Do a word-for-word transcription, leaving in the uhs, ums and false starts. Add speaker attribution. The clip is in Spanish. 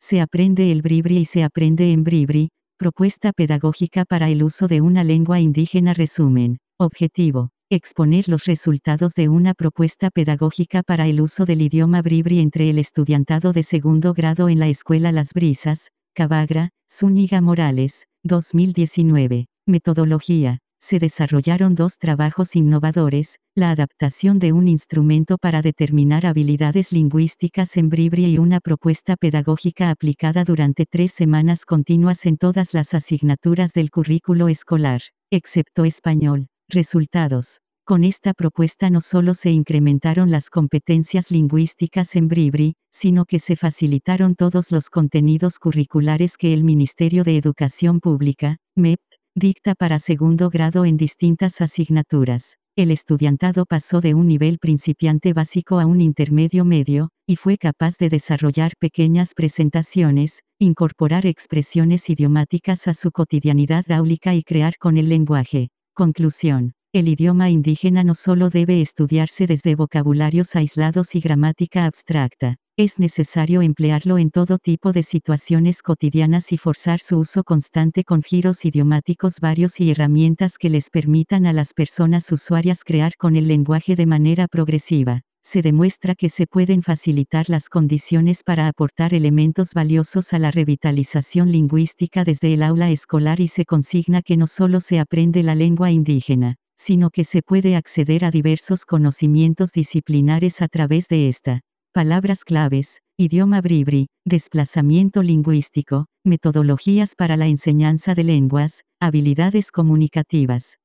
Speaker 1: Se aprende el bribri y se aprende en bribri. Propuesta pedagógica para el uso de una lengua indígena. Resumen. Objetivo. Exponer los resultados de una propuesta pedagógica para el uso del idioma bribri entre el estudiantado de segundo grado en la Escuela Las Brisas, Cabagra, Zúñiga Morales, dos mil diecinueve. Metodología. Se desarrollaron dos trabajos innovadores, la adaptación de un instrumento para determinar habilidades lingüísticas en bribri y una propuesta pedagógica aplicada durante tres semanas continuas en todas las asignaturas del currículo escolar, excepto español. Resultados. Con esta propuesta no solo se incrementaron las competencias lingüísticas en bribri, sino que se facilitaron todos los contenidos curriculares que el Ministerio de Educación Pública, M E P, dicta para segundo grado en distintas asignaturas. El estudiantado pasó de un nivel principiante básico a un intermedio medio, y fue capaz de desarrollar pequeñas presentaciones, incorporar expresiones idiomáticas a su cotidianidad áulica y crear con el lenguaje. Conclusión. El idioma indígena no solo debe estudiarse desde vocabularios aislados y gramática abstracta. Es necesario emplearlo en todo tipo de situaciones cotidianas y forzar su uso constante con giros idiomáticos varios y herramientas que les permitan a las personas usuarias crear con el lenguaje de manera progresiva. Se demuestra que se pueden facilitar las condiciones para aportar elementos valiosos a la revitalización lingüística desde el aula escolar y se consigna que no solo se aprende la lengua indígena, sino que se puede acceder a diversos conocimientos disciplinares a través de esta. Palabras claves: idioma bribri, desplazamiento lingüístico, metodologías para la enseñanza de lenguas, habilidades comunicativas.